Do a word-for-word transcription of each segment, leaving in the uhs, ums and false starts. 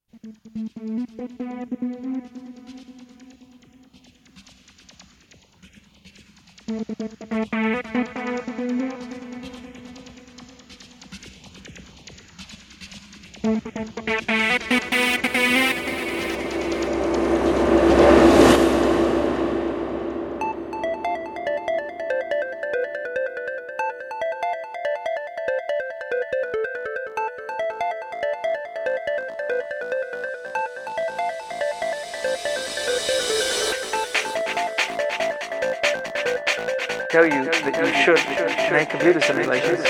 Tell you that you should make computer simulations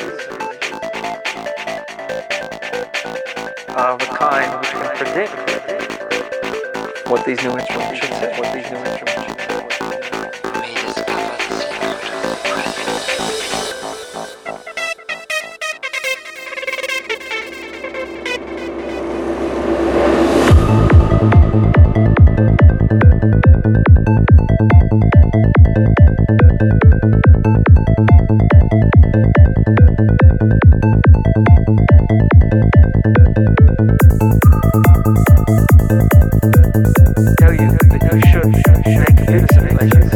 of a kind which can predict what these new instruments should say. What these new instruments should say. Tell you that you should make computer simulations.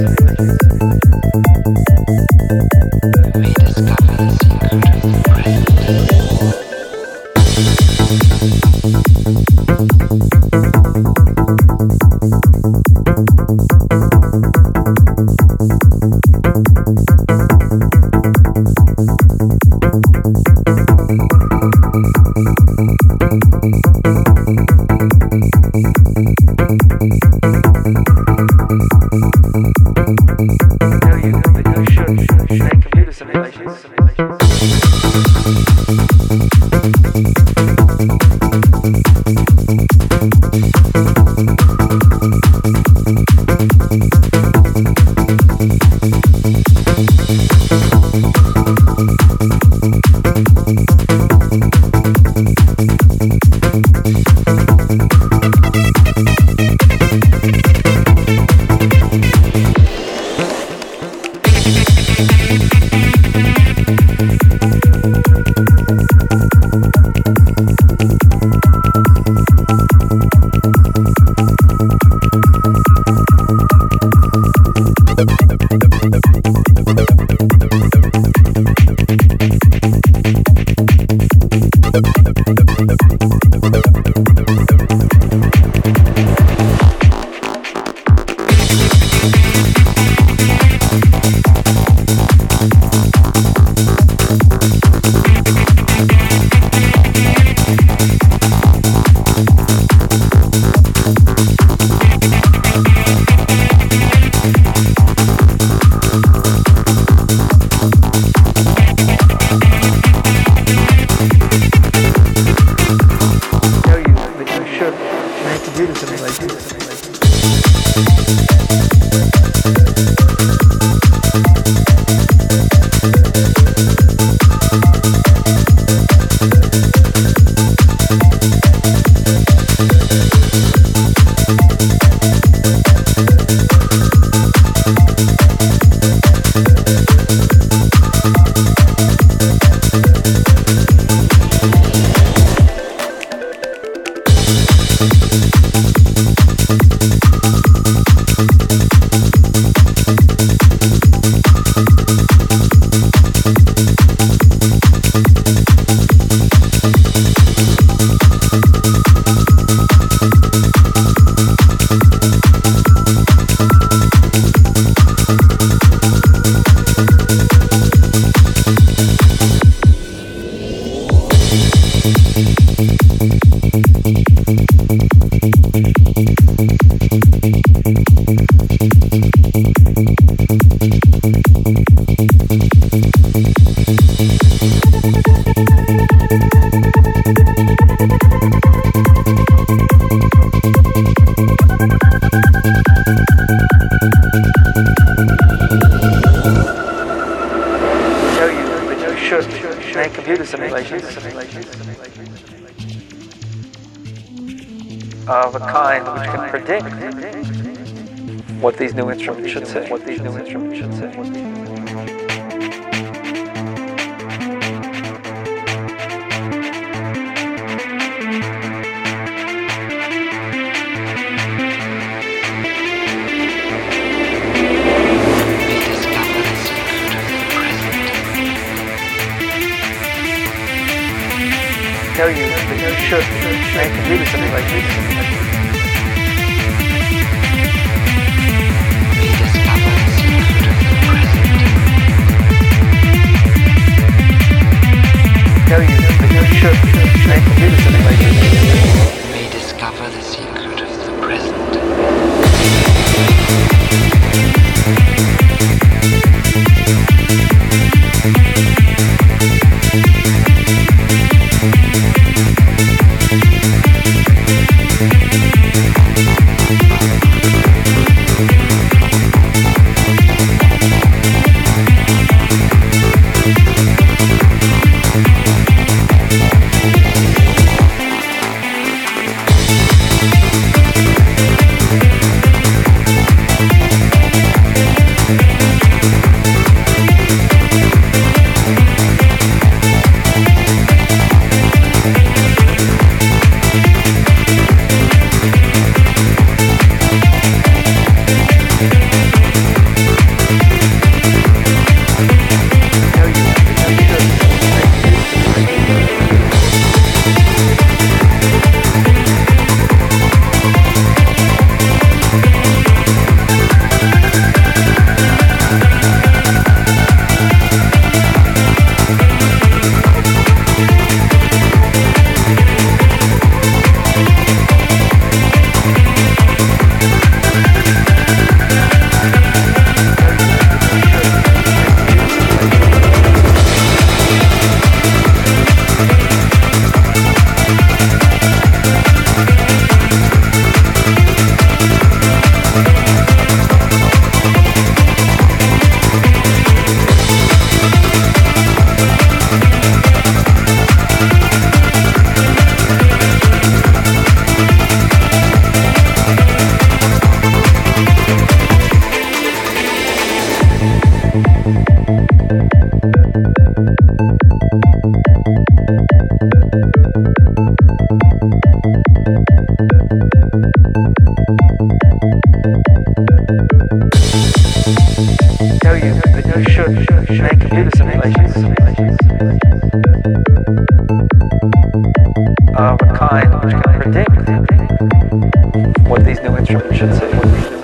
Rediscover the secret of the Tell you that you should make computer simulations. Computer simulations. Make computer simulations of a kind which can predict what these new instruments should say. What these new instruments should say. you should make computer simulations. Tell you that you should make computer simulations. May discover the secret of the present. Tell you that you should make computer simulations of a kind which can predict what these new instruments should say.